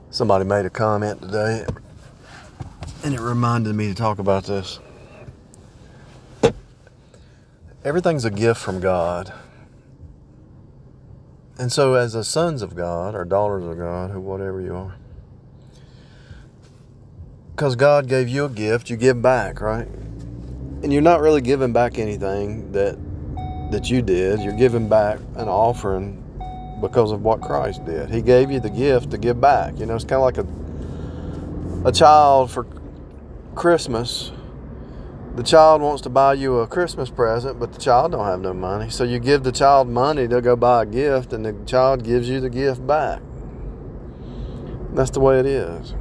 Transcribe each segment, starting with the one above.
Somebody made a comment today, and it reminded me to talk about this. Everything's a gift from God. And so as the sons of God, or daughters of God, or whatever you are, because God gave you a gift, you give back, right? And you're not really giving back anything that you did. You're giving back an offering because of what Christ did. He gave you the gift to give back. You know, it's kind of like a child for Christmas. The child wants to buy you a Christmas present, but the child don't have no money. So you give the child money to go buy a gift, and the child gives you the gift back. That's the way it is.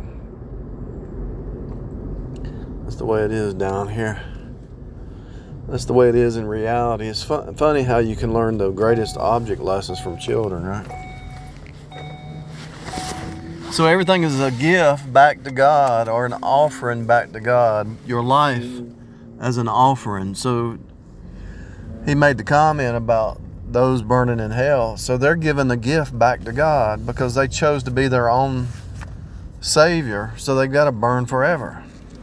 That's the way it is down here. That's the way it is in reality. It's funny how you can learn the greatest object lessons from children, right? So everything is a gift back to God, or an offering back to God. Your life as an offering. So he made the comment about those burning in hell. So they're giving the gift back to God because they chose to be their own Savior. So they've got to burn forever.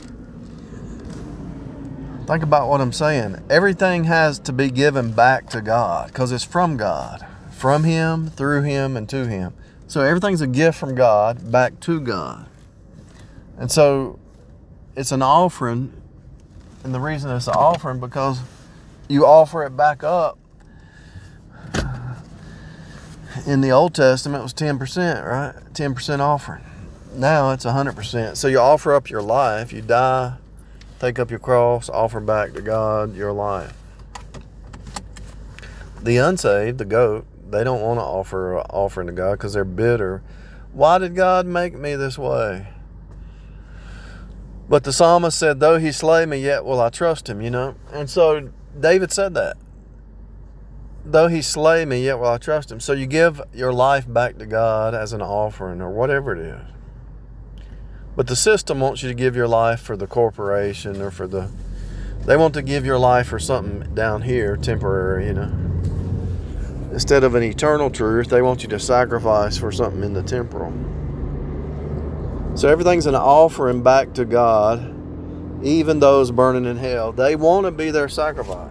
Think about what I'm saying. Everything has to be given back to God because it's from God. From Him, through Him, and to Him. So everything's a gift from God back to God. And so it's an offering. And the reason it's an offering because you offer it back up. In the Old Testament, it was 10%, right? 10% offering. Now it's 100%. So you offer up your life. You die. Take up your cross, offer back to God your life. The unsaved, the goat, they don't want to offer an offering to God because they're bitter. Why did God make me this way? But the psalmist said, though he slay me, yet will I trust him, you know. And so David said that. Though he slay me, yet will I trust him. So you give your life back to God as an offering or whatever it is. But the system wants you to give your life for the corporation or they want to give your life for something down here, temporary, you know. Instead of an eternal truth, they want you to sacrifice for something in the temporal. So everything's an offering back to God, even those burning in hell. They want to be their sacrifice.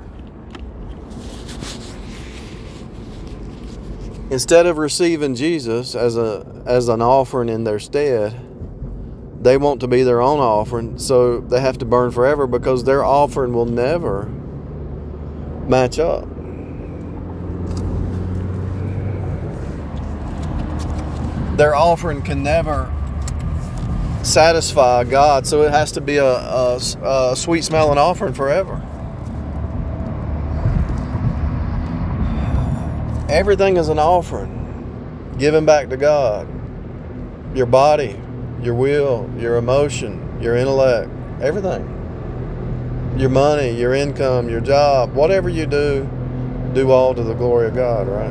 Instead of receiving Jesus as an offering in their stead, they want to be their own offering, so they have to burn forever because their offering will never match up. Their offering can never satisfy God, so it has to be a sweet-smelling offering forever. Everything is an offering given back to God. Your body, your will, your emotion, your intellect, everything. Your money, your income, your job, whatever you do all to the glory of God, right?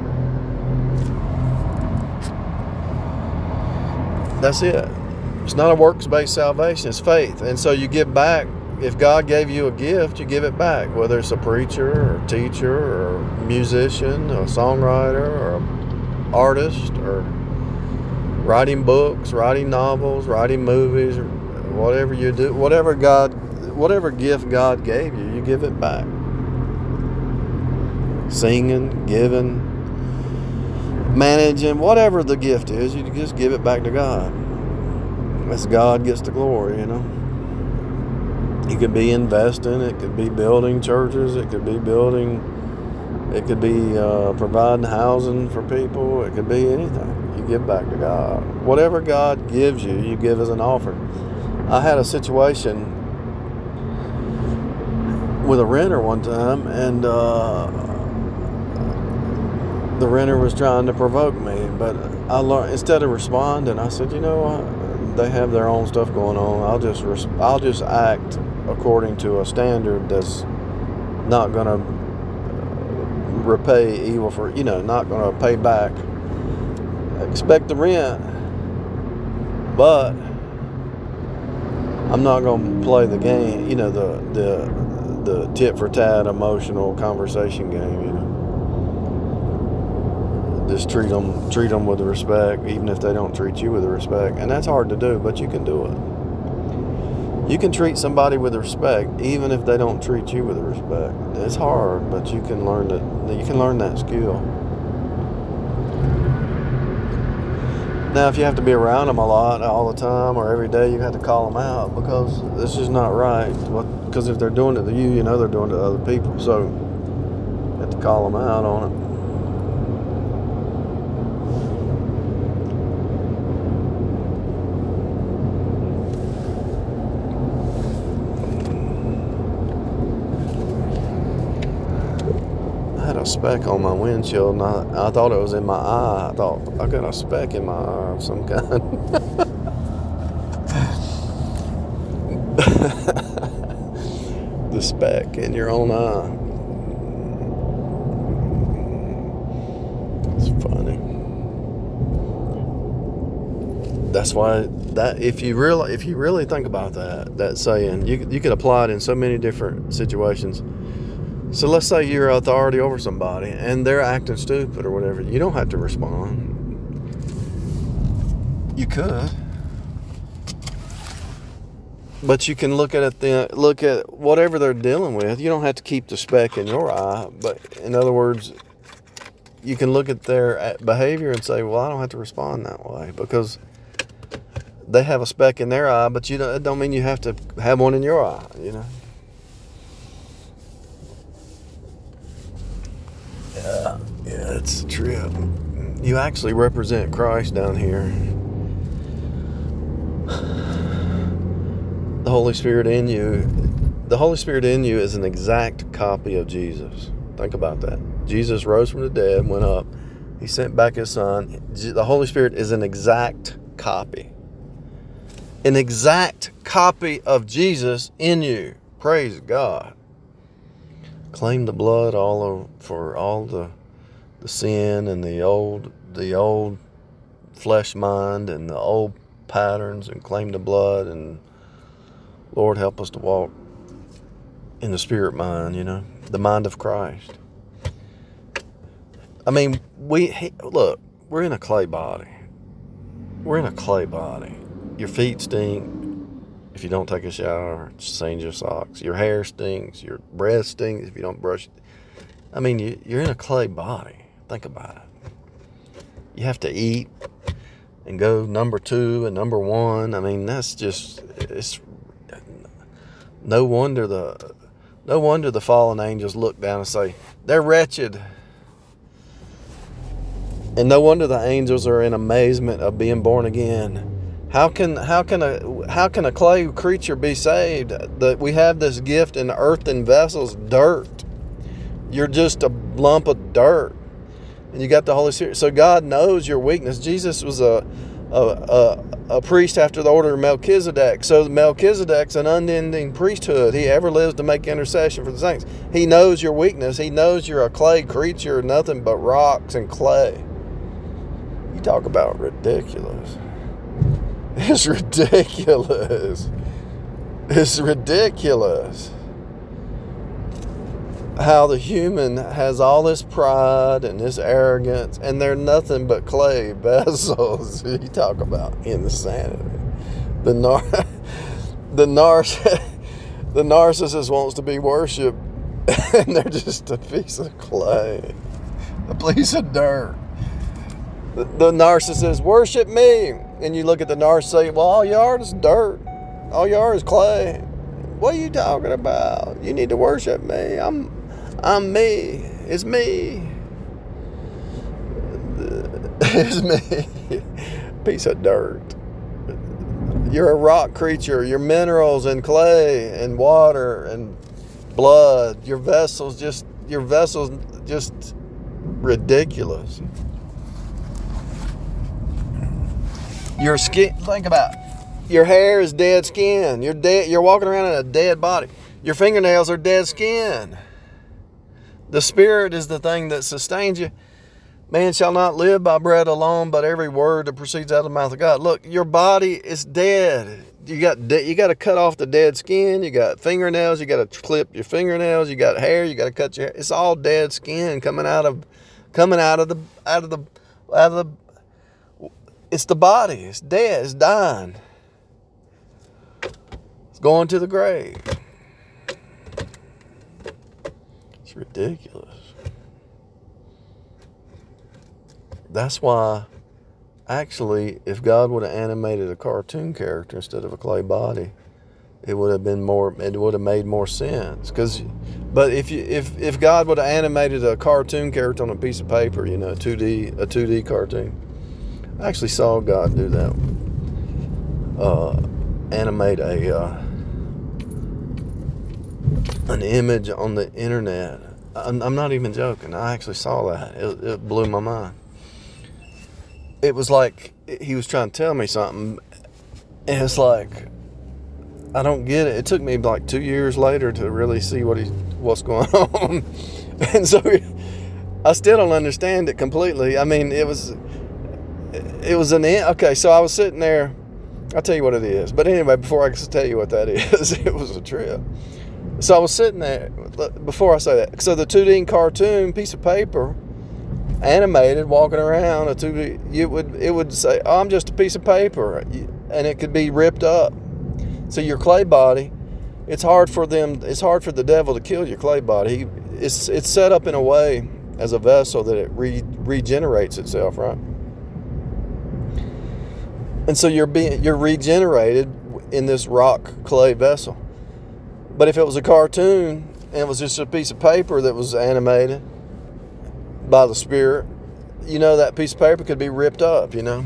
That's it. It's not a works-based salvation, it's faith. And so you give back. If God gave you a gift, you give it back, whether it's a preacher or a teacher or a musician or a songwriter or an artist or writing books, writing novels, writing movies, or whatever you do, whatever gift God gave you, you give it back. Singing, giving, managing, whatever the gift is, you just give it back to God. As God gets the glory, you know. It could be investing, it could be building churches, it could be providing housing for people, it could be anything. You give back to God. Whatever God gives you, you give as an offering. I had a situation with a renter one time, and the renter was trying to provoke me, but I learned, instead of responding, I said, you know what? They have their own stuff going on. I'll just act according to a standard that's not going to repay evil for, not going to pay back. Expect the rent, but I'm not going to play the game, the tit for tat emotional conversation game, Just treat them with respect, even if they don't treat you with respect. And that's hard to do, but you can do it. You can treat somebody with respect, even if they don't treat you with respect. It's hard, but you can learn that. You can learn that skill. Now, if you have to be around them a lot, all the time, or every day, you have to call them out because this is not right. Because if they're doing it to you, you know they're doing it to other people. So you have to call them out on it. A speck on my windshield, and I thought it was in my eye. I thought I got a speck in my eye of some kind. The speck in your own eye. It's funny. That's why that if you really think about that saying, you could apply it in so many different situations. So let's say you're authority over somebody and they're acting stupid or whatever. You don't have to respond. You could. But you can look at whatever they're dealing with. You don't have to keep the speck in your eye. But in other words, you can look at their behavior and say, well, I don't have to respond that way because they have a speck in their eye, but it don't mean you have to have one in your eye, you know. Yeah, it's a trip. You actually represent Christ down here. The Holy Spirit in you is an exact copy of Jesus. Think about that. Jesus rose from the dead, went up. He sent back his son. The Holy Spirit is an exact copy. An exact copy of Jesus in you. Praise God. Claim the blood for all the sin and the old flesh mind and the old patterns, and claim the blood, and Lord, help us to walk in the spirit mind, you know, the mind of Christ. I mean, look, we're in a clay body. We're in a clay body. Your feet stink if you don't take a shower, change your socks. Your hair stinks. Your breath stinks if you don't brush it. I mean, you're in a clay body. Think about it. You have to eat and go number 2 and number 1. I mean, it's no wonder the fallen angels look down and say, they're wretched. And no wonder the angels are in amazement of being born again. How can a clay creature be saved? That we have this gift in earthen vessels, dirt. You're just a lump of dirt, and you got the Holy Spirit. So God knows your weakness. Jesus was a priest after the order of Melchizedek. So Melchizedek's an unending priesthood. He ever lives to make intercession for the saints. He knows your weakness. He knows you're a clay creature, nothing but rocks and clay. You talk about ridiculous. It's ridiculous. It's ridiculous how the human has all this pride and this arrogance, and they're nothing but clay vessels. You talk about insanity. The narcissist wants to be worshipped, and they're just a piece of clay, a piece of dirt. The narcissist, worship me. And you look at the narcissist, say, well, all you are is dirt. All you are is clay. What are you talking about? You need to worship me. I'm me. It's me. It's me. Piece of dirt. You're a rock creature. You're minerals and clay and water and blood. Your vessel's just ridiculous. Your skin, think about it. Your hair is dead skin. You're walking around in a dead body. Your fingernails are dead skin. The Spirit is the thing that sustains you. Man shall not live by bread alone, but every word that proceeds out of the mouth of God. Look, your body is dead. You got to cut off the dead skin. You got fingernails. You got to clip your fingernails. You got hair. You got to cut your hair. It's all dead skin coming out of the out of it's the body. It's dead. It's dying. It's going to the grave. It's ridiculous. That's why, actually, if God would have animated a cartoon character instead of a clay body, it would have been more. It would have made more sense. But if God would have animated a cartoon character on a piece of paper, a 2D cartoon. I actually saw God do that. Animate an image on the internet. I'm not even joking. I actually saw that. It blew my mind. It was like he was trying to tell me something, and it's like, I don't get it. It took me like 2 years later to really see what's going on. And so I still don't understand it completely. I mean, okay, so I was sitting there. I'll tell you what it is. But anyway, before I can tell you what that is, it was a trip. So I was sitting there, before I say that. So the 2D cartoon piece of paper, animated, walking around, it would say, oh, I'm just a piece of paper. And it could be ripped up. So your clay body, it's hard for the devil to kill your clay body. It's set up in a way as a vessel that it regenerates itself, right? And so you're regenerated in this rock clay vessel. But if it was a cartoon and it was just a piece of paper that was animated by the Spirit, that piece of paper could be ripped up, But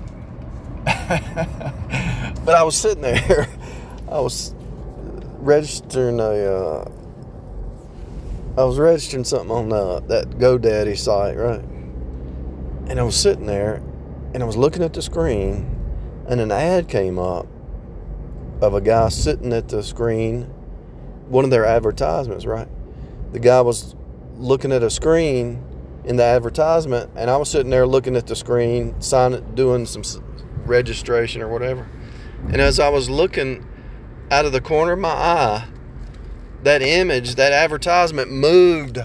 I was sitting there. I was registering something on that GoDaddy site, right? And I was sitting there, and I was looking at the screen, and an ad came up of a guy sitting at the screen, one of their advertisements, right? The guy was looking at a screen in the advertisement, and I was sitting there looking at the screen, doing some registration or whatever. And as I was looking out of the corner of my eye, that image, that advertisement moved.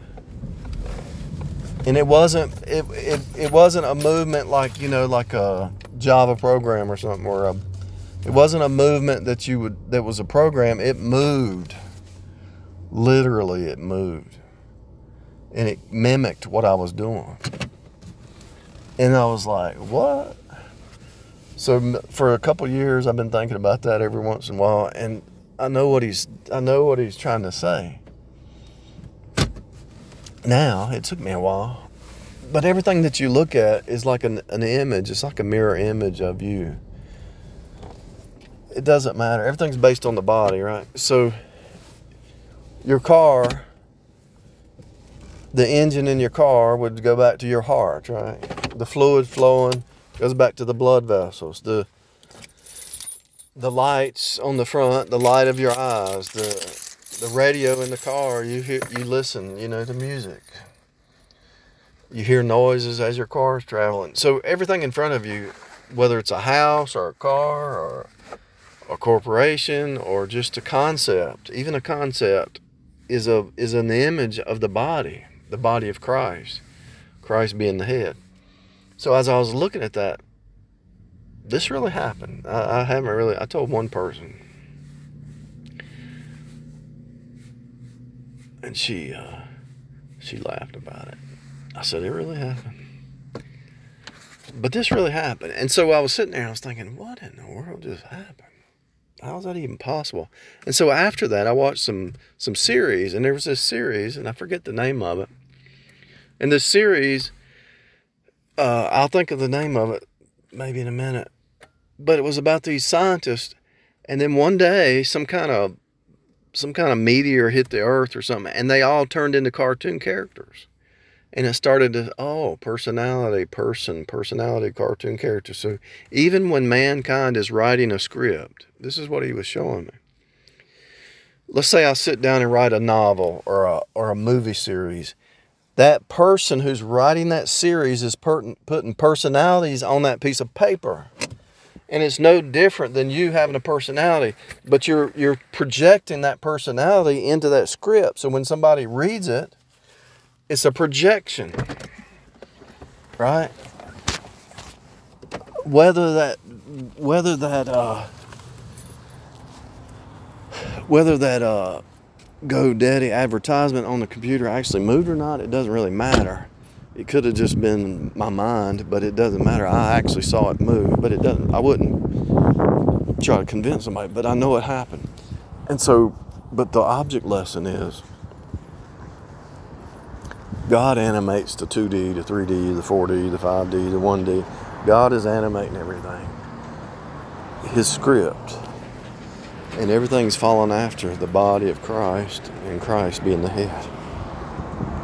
And it wasn't a movement like a Java program or something, it wasn't a movement that was a program. It moved. Literally, it moved. And it mimicked what I was doing. And I was like, what? So for a couple of years, I've been thinking about that every once in a while, and I know what he's trying to say. Now, it took me a while, but everything that you look at is like an image. It's like a mirror image of you. It doesn't matter. Everything's based on the body, right? So your car, the engine in your car would go back to your heart, right? The fluid flowing goes back to the blood vessels. The lights on the front, the light of your eyes, the radio in the car, you listen, to music. You hear noises as your car is traveling. So everything in front of you, whether it's a house or a car or a corporation or just a concept, even a concept is an image of the body of Christ, Christ being the head. So as I was looking at that, this really happened. I told one person, and she laughed about it. I said, it really happened. But this really happened. And so I was sitting there and I was thinking, what in the world just happened? How is that even possible? And so after that, I watched some series, and there was this series, and I forget the name of it. And this series, I'll think of the name of it maybe in a minute. But it was about these scientists, and then one day some kind of meteor hit the earth or something, and they all turned into cartoon characters. And it started to, personality, cartoon character. So even when mankind is writing a script, this is what he was showing me. Let's say I sit down and write a novel or a movie series. That person who's writing that series is putting personalities on that piece of paper. And it's no different than you having a personality, but you're projecting that personality into that script. So when somebody reads it, it's a projection, right? whether that whether that GoDaddy advertisement on the computer actually moved or not, it doesn't really matter. It could have just been my mind, but it doesn't matter. I actually saw it move, but it doesn't. I wouldn't try to convince somebody, but I know it happened. And so, but the object lesson is God animates the 2D, the 3D, the 4D, the 5D, the 1D. God is animating everything. His script. And everything's fallen after the body of Christ, and Christ being the head.